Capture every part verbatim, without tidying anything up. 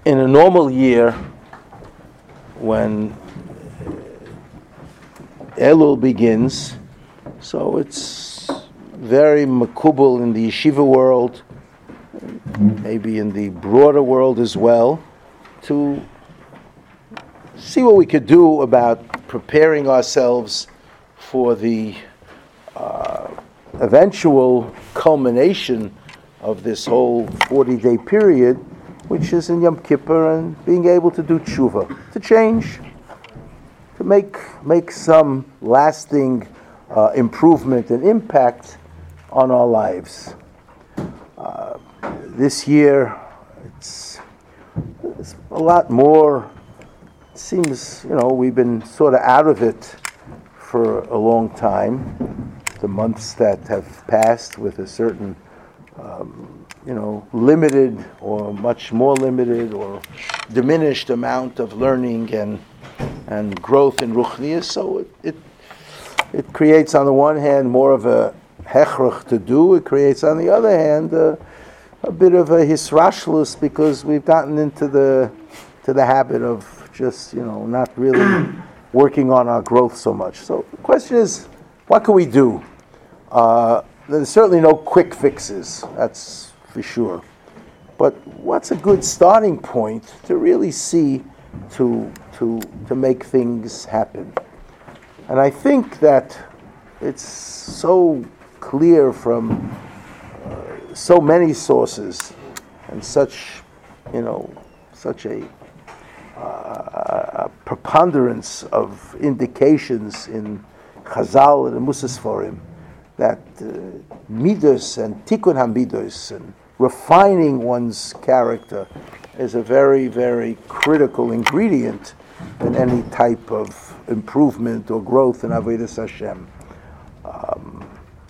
in a normal year, when Elul begins, so it's very makubal in the yeshiva world, maybe in the broader world as well, to see what we could do about preparing ourselves for the uh, eventual culmination of this whole forty-day period, which is in Yom Kippur, and being able to do tshuva, to change, to make make some lasting uh, improvement and impact on our lives. Uh, this year, it's, it's a lot more. It seems, you know, we've been sort of out of it for a long time. The months that have passed with a certain, um, you know, limited or much more limited or diminished amount of learning and and growth in Ruchnius. So it, it it creates, on the one hand, more of a hechrach to do. It creates, on the other hand, uh, a bit of a hisrashlus, because we've gotten into the to the habit of just, you know, not really working on our growth so much. So the question is, what can we do? Uh, there's certainly no quick fixes, that's for sure. But what's a good starting point to really see to to to make things happen? And I think that it's so clear from uh, so many sources and such, you know, such a, uh, a preponderance of indications in Chazal and Musas Forim, that uh, midos and tikkun hamidos and refining one's character is a very, very critical ingredient in any type of improvement or growth in Avodas Hashem. Um,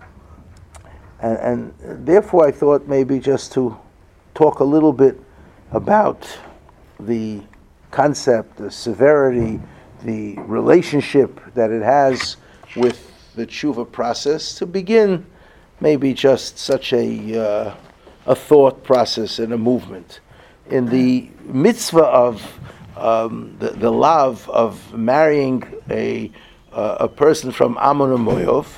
and, and therefore I thought maybe just to talk a little bit about the concept, the severity, the relationship that it has with the tshuva process, to begin maybe just such a uh, a thought process and a movement. In the mitzvah of um, the, the love of marrying a uh, a person from Ammon and Moav,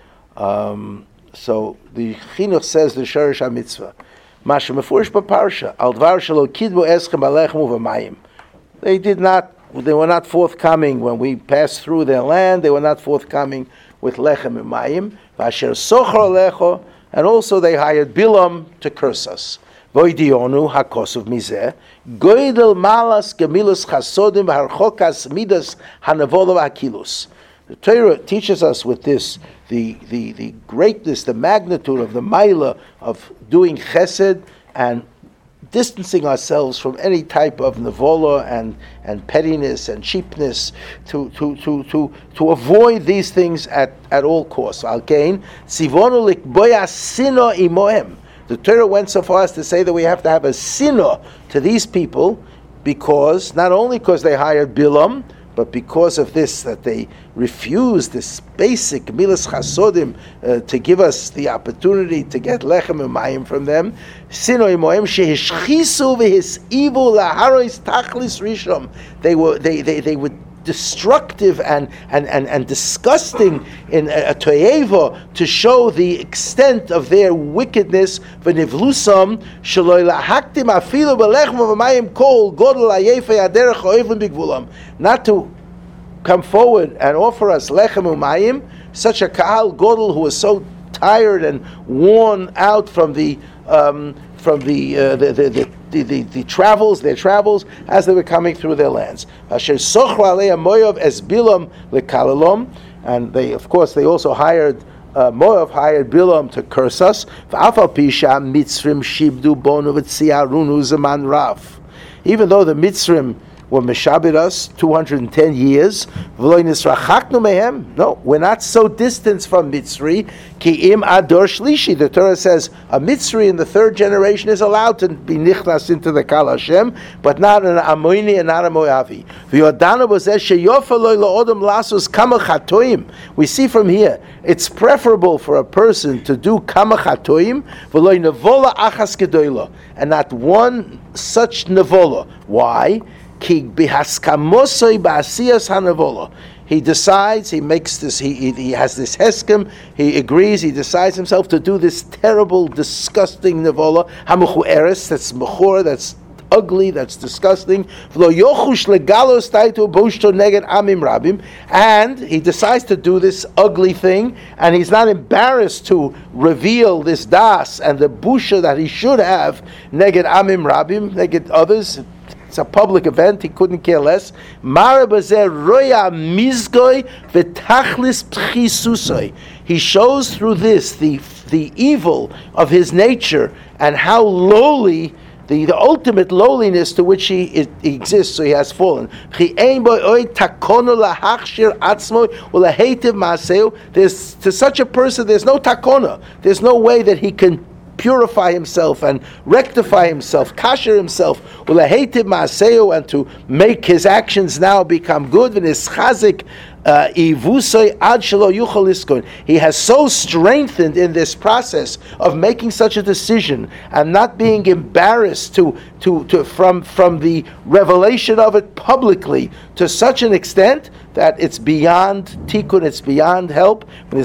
um, so the chinuch says the shorish ha-mitzvah, Masha mefurish b'parsha, al dvar shelo kidbu eschem alechem u'v'mayim. They did not, they were not forthcoming when we passed through their land. They were not forthcoming with lechem and mayim. V'asher sochar alecho, and also they hired Bilam to curse us. Voidionu hakosov mizeh, goydel malas gemilus chasodim v'harchokas midas hanavolo v'hakilus. The Torah teaches us with this the, the, the greatness, the magnitude of the maila of doing chesed and distancing ourselves from any type of nevola and, and pettiness and cheapness, to to to to to avoid these things at, at all costs. Again, sivonu likboya sino imohem. The Torah went so far as to say that we have to have a sino to these people, because not only because they hired Bilam, but because of this, that they refused this basic milas chasodim uh, to give us the opportunity to get lechem and mayim from them. Sinoi moem shehishchisu v'hisivu laharois tachlis rishom. They were they they they were destructive and and and, and disgusting in a, a toeva to show the extent of their wickedness. V'nivlusam shaloi lahaktim afilu b'lechem v'mayim kol godel ayefe aderech oivlim bigvulam. Not to come forward and offer us lechem umayim, such a kahal godel who was so tired and worn out from the um, from the, uh, the, the, the, the, the the travels, their travels as they were coming through their lands. Asher sochra alei Moav es Bilam lekalalom, and they, of course, they also hired uh, Moav hired Bilam to curse us. V'afal pisha mitzrim shibdu bonu v'tziarunu zaman raf. Even though the Mitzrim were meshabed us two hundred ten years. No, we're not so distant from Mitzri. Ki im ador shlishi. The Torah says a Mitzri in the third generation is allowed to be nichnas into the Kal Hashem, but not an Amoini and not a Moavi. We see from here, it's preferable for a person to do kama chatoim v'loy nevola achas gedola, and not one such nevola. Why? Ki bihaskamosoi ba'asiyas hanevola. He decides, he makes this, he, he he has this heskem, he agrees, he decides himself to do this terrible, disgusting nevola, hamuchu eres, that's mechor, that's ugly, that's disgusting. And he decides to do this ugly thing, and he's not embarrassed to reveal this das and the busha that he should have neged amim rabim, neged others. It's a public event, he couldn't care less. He shows through this the, the evil of his nature and how lowly, The, the ultimate lowliness to which he, it, he exists, so he has fallen. There's, to such a person, there's no takona. There's no way that he can purify himself and rectify himself, kasher himself, and to make his actions now become good. Uh, he has so strengthened in this process of making such a decision and not being embarrassed to, to, to from, from the revelation of it publicly to such an extent that it's beyond tikkun, it's beyond help. And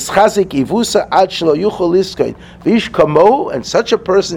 such a person,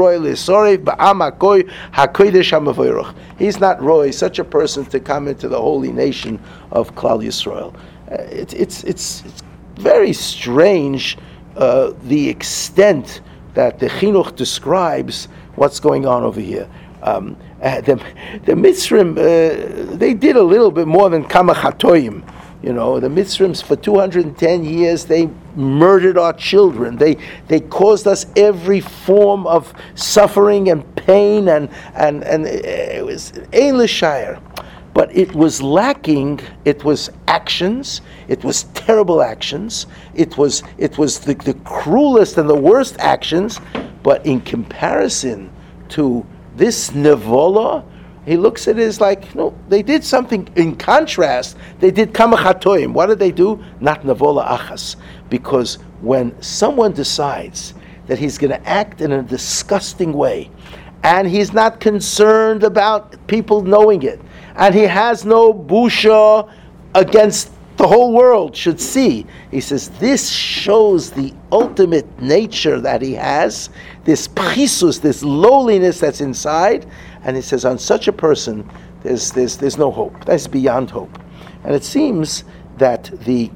he's not roy, such a person to come into the holy nation of Klal Yisrael. Uh, it, it's, it's, it's very strange uh, the extent that the Chinuch describes what's going on over here. Um, uh, the, the Mitzrim, uh, they did a little bit more than Kama Chatoim. You know, the Mitzrims for two hundred ten years, they murdered our children. They they caused us every form of suffering and pain, and and, and it was Ein L'Shayr. But it was lacking, it was actions, it was terrible actions, it was it was the, the cruelest and the worst actions, but in comparison to this nevola, he looks at it as like, no, they did something in contrast. They did kama chatoim. What did they do? Not nevola achas. Because when someone decides that he's going to act in a disgusting way, and he's not concerned about people knowing it, and he has no busha against the whole world should see. He says this shows the ultimate nature that he has, this pchisus, this lowliness that's inside, and he says on such a person there's there's there's no hope. That's beyond hope. And it seems that the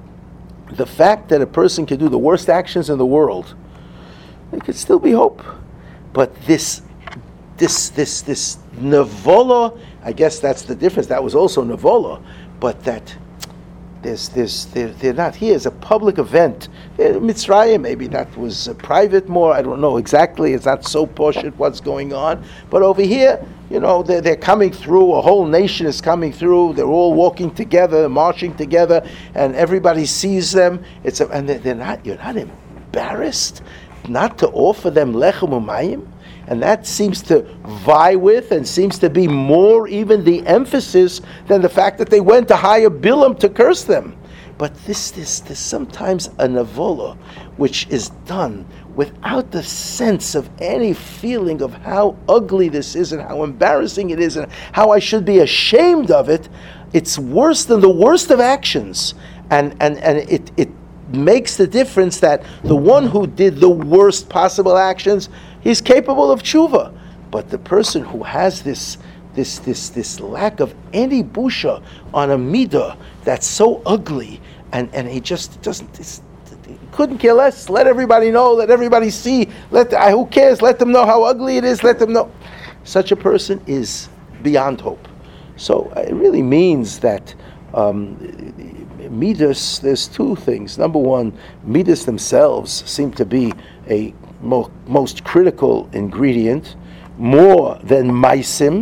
the fact that a person can do the worst actions in the world, there could still be hope. But this this this this nevola, I guess that's the difference. That was also nevola, but that There's, there's, they're, they're not here as a public event. Mitzrayim, maybe that was uh, private more. I don't know exactly. It's not so poshut what's going on. But over here, you know, they're, they're coming through. A whole nation is coming through. They're all walking together, marching together, and everybody sees them. It's a, and they're, they're not. You're not embarrassed not to offer them lechem umayim. And that seems to vie with and seems to be more even the emphasis than the fact that they went to hire Bilam to curse them. But this, this, this sometimes a nevola which is done without the sense of any feeling of how ugly this is and how embarrassing it is and how I should be ashamed of it. It's worse than the worst of actions. And, and, and it, it makes the difference that the one who did the worst possible actions, he's capable of tshuva, but the person who has this, this, this, this lack of any busha on a midah that's so ugly, and, and he just doesn't, he couldn't care less. Let everybody know. Let everybody see. Let the, who cares? Let them know how ugly it is. Let them know. Such a person is beyond hope. So it really means that um, midas. There's two things. Number one, midas themselves seem to be a Mo- most critical ingredient, more than maisim,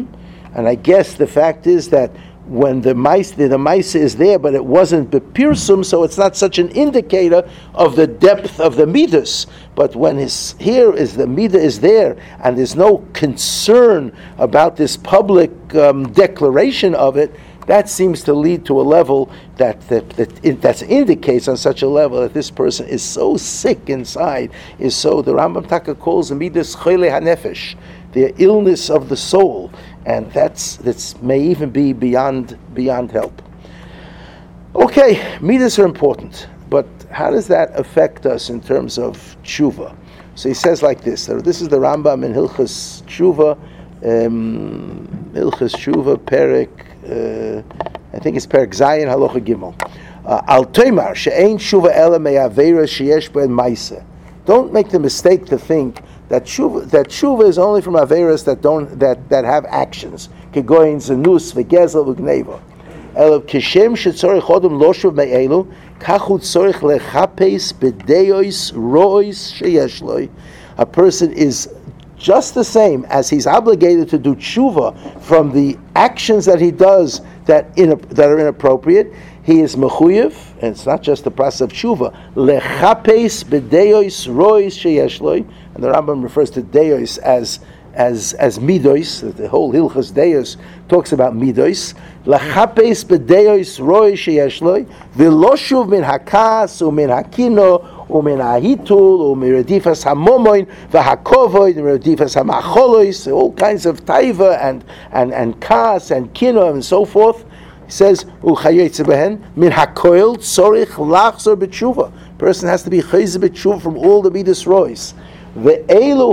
And I guess the fact is that when the mice, the, the mice is there, but it wasn't bepirsum, so it's not such an indicator of the depth of the midas. But when his here is the midah is there, and there's no concern about this public um, declaration of it, that seems to lead to a level that that that, it, that indicates on such a level that this person is so sick inside, is so the Rambam Taka calls the midas chole hanefesh, the illness of the soul. And that's that's may even be beyond beyond help. Okay, midas are important, but how does that affect us in terms of tshuva? So he says like this. So this is the Rambam in Hilchas Tshuva, um, Hilchas Tshuva, Perek. Uh, I think it's Perek Zayin Halacha Gimel. Al Toimar she'ein tshuva ela me'avera sheyesh ben ma'aseh. Don't make the mistake to think that tshuva, that tshuva is only from averas that don't that, that have actions. Kegoyin zenus v'gezel v'gneva. Elav kishem shetzorich odom loshuv me'elu kachu tzorich lechapes b'deyois rois sheyesh loy. A person is just the same as he's obligated to do tshuva from the actions that he does that in, that are inappropriate. He is mechuyev, and it's not just the process of tshuva. Lechapes b'deyois rois sheyesh loy. And the Rambam refers to deos as as as midos. The whole Hilchas Deos talks about midos. Lachapes b'deos roy sheyesh loy v'loshuv min hakas u'min hakino u'min hahitul u'min redifas hamomoin v'hakovoid u'min redifas hamacholois. All kinds of taiva and and and kas and kino and so forth. He says u'chayetze behen min hakoil tzorich lachzor b'tshuva. Person has to be chayze b'tshuva from all the midos rois. These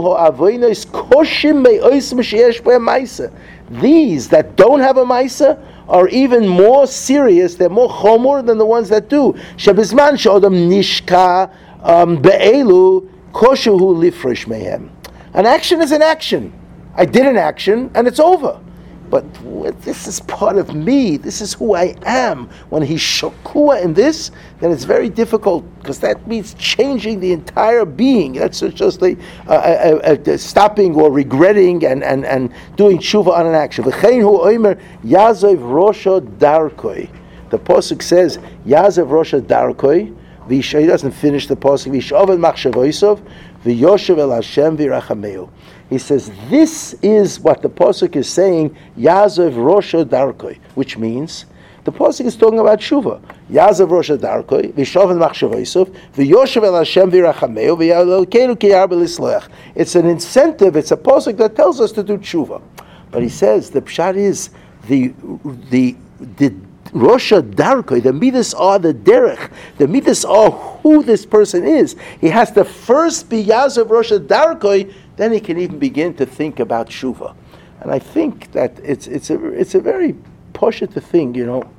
that don't have a maisa are even more serious, they're more chomor than the ones that do. An action is an action. I did an action and it's over. But this is part of me. This is who I am. When he's shokua in this, then it's very difficult because that means changing the entire being. That's just like uh, uh, uh, stopping or regretting and, and, and doing tshuva on an action. V'chein hu oimer yazov rosho darkoi. The pasuk says yazov rosho darkoi. He doesn't finish the pasuk. V'shovel machshavoisov v'yoshev el Hashem v'rachameu. He says, this is what the Pasuk is saying, Yazav Rosha Darkoi, which means, the Pasuk is talking about Shuvah. Yazav Rosha Darkoi, V'shoven Machshavoisov, V'yoshev el Hashem v'rachameu, V'yalkeinu kiyar b'lisloach. It's an incentive, it's a Pasuk that tells us to do Shuvah. But he says, the Pshat is, the, the, the Rosha Darkoi, the midas are the derech, the midas are who this person is. He has to first be Yazav Rosha Darkoi, then he can even begin to think about tshuva. And I think that it's it's a it's a very poshut thing, you know.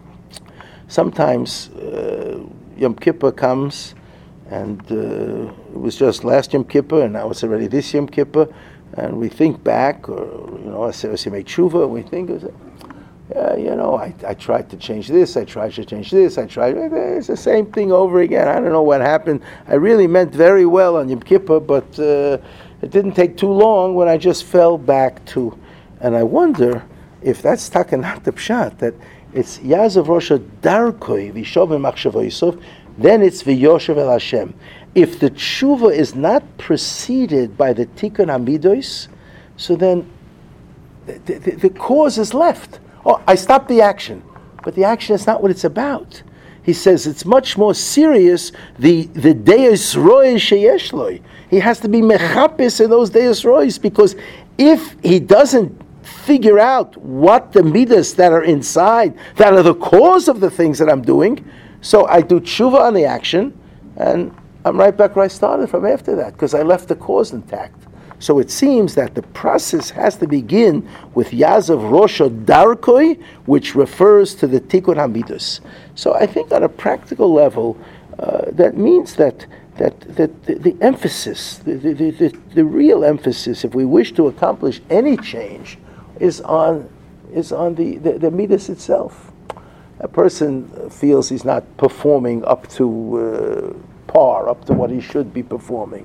Sometimes uh, Yom Kippur comes, and uh, it was just last Yom Kippur, and now it's already this Yom Kippur, and we think back, or you know, as you make tshuva, we think, yeah, you know, I, I tried to change this, I tried to change this, I tried, it's the same thing over again. I don't know what happened. I really meant very well on Yom Kippur, but uh, it didn't take too long when I just fell back to, and I wonder if that's takanat the pshat, that it's Yazav Rosha Darkoi V'shovim Machshavoisov, then it's V'yoshev el Hashem. If the tshuva is not preceded by the tikkun hamidos, so then the, the, the cause is left. Oh, I stopped the action, but the action is not what it's about. He says it's much more serious, the the deus rois sheyesh loy. He has to be mechapis in those deus rois, because if he doesn't figure out what the midas that are inside, that are the cause of the things that I'm doing, so I do tshuva on the action, and I'm right back where I started from after that, because I left the cause intact. So it seems that the process has to begin with Yazav Rosha Darkoi, which refers to the Tikkun HaMidos. So I think on a practical level, uh, that means that that, that the, the emphasis, the, the, the, the real emphasis, if we wish to accomplish any change, is on is on the, the, the Midas itself. A person feels he's not performing up to uh, par, up to what he should be performing.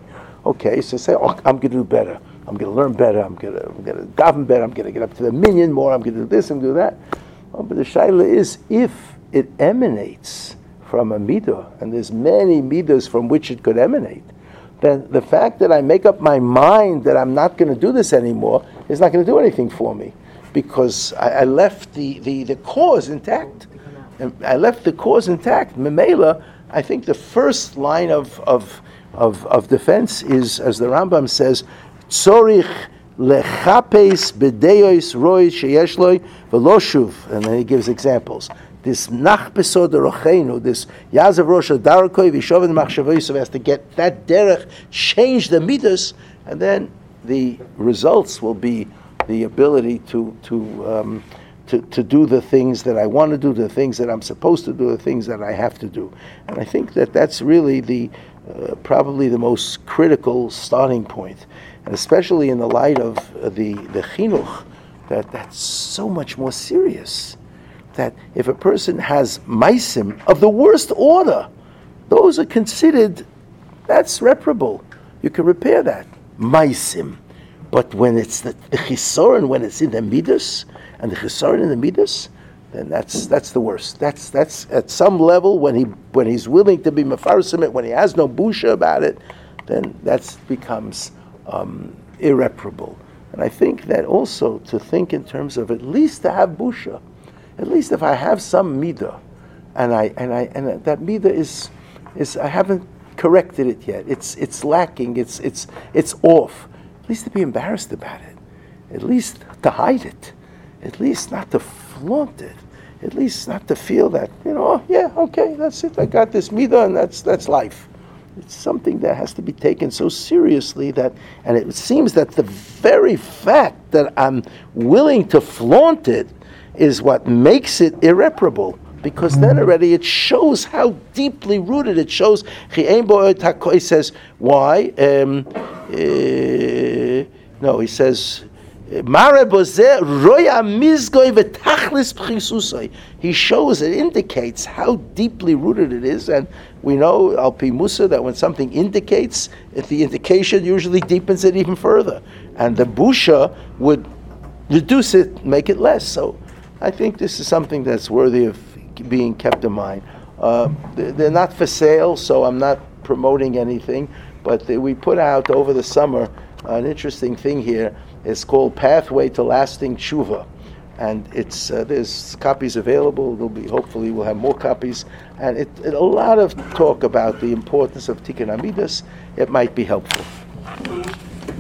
Okay, so say, oh, I'm going to do better. I'm going to learn better. I'm going to, I'm going to daven better. I'm going to get up to the minyan more. I'm going to do this. I'm going to do that. Oh, but the shaila is, if it emanates from a midah, and there's many midahs from which it could emanate, then the fact that I make up my mind that I'm not going to do this anymore is not going to do anything for me, because I, I left the, the, the cause intact. And I left the cause intact. Memela, I think the first line of, of, of, of defense is, as the Rambam says, Tzorich lechapes b'deos roi sheyesh loy v'lo shuv. And then he gives examples. This nachbesod rochenu, this yazav rosh darakoi v'shoven machshavoyisov, has to get that derech, change the midas, and then the results will be the ability to to um, to to do the things that I want to do, the things that I'm supposed to do, the things that I have to do. And I think that that's really the uh, probably the most critical starting point, and especially in the light of uh, the the chinuch, that that's so much more serious. That if a person has maisim of the worst order, those are considered, that's reparable. You can repair that. Maisim. But when it's the, the chisoron, when it's in the midas, and the chisoron in the midas, then that's that's the worst. That's that's at some level, when he when he's willing to be mefarsim it, when he has no busha about it, then that becomes um, irreparable. And I think that also to think in terms of at least to have busha. At least if I have some midah, and I and I and that midah is is I haven't corrected it yet. It's it's lacking. It's it's it's off. At least to be embarrassed about it. At least to hide it. At least not to flaunt it. At least not to feel that, you know, oh, yeah, okay, that's it. I got this midah, and that's that's life. It's something that has to be taken so seriously that, and it seems that the very fact that I'm willing to flaunt it is what makes it irreparable, because then already it shows how deeply rooted it shows. He says, why? Um, uh, no, he says, he shows, it indicates how deeply rooted it is, and we know al pi Musa that when something indicates, if the indication usually deepens it even further, and the busha would reduce it, make it less. So I think this is something that's worthy of being kept in mind. Uh, they're not for sale, so I'm not promoting anything, but we put out over the summer an interesting thing here. It's called Pathway to Lasting Tshuva, and it's uh, there's copies available. There'll be, hopefully we'll have more copies, and it, it a lot of talk about the importance of Tikkun Amidas. It might be helpful.